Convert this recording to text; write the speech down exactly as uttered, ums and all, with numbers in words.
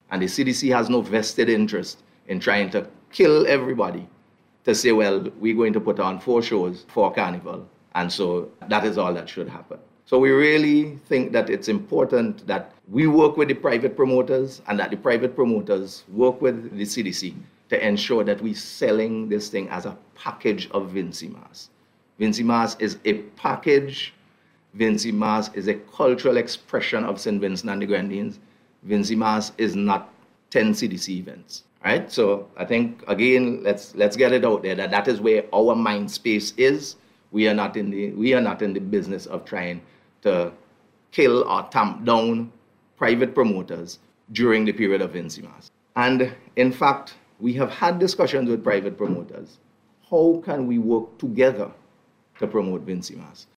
And the C D C has no vested interest in trying to kill everybody to say, well, we're going to put on four shows for Carnival. And so that is all that should happen. So we really think that it's important that we work with the private promoters and that the private promoters work with the C D C to ensure that we're selling this thing as a package of Vincy Mas. Vincy Mas is a package. Vincy Mas is a cultural expression of Saint Vincent and the Grenadines. Vincy Mas is not ten C D C events, right? So I think, again, let's let's get it out there that that is where our mind space is. We are not in the we are not in the business of trying to kill or tamp down private promoters during the period of Vincy Mas. And in fact, we have had discussions with private promoters. How can we work together to promote Vincy Mas?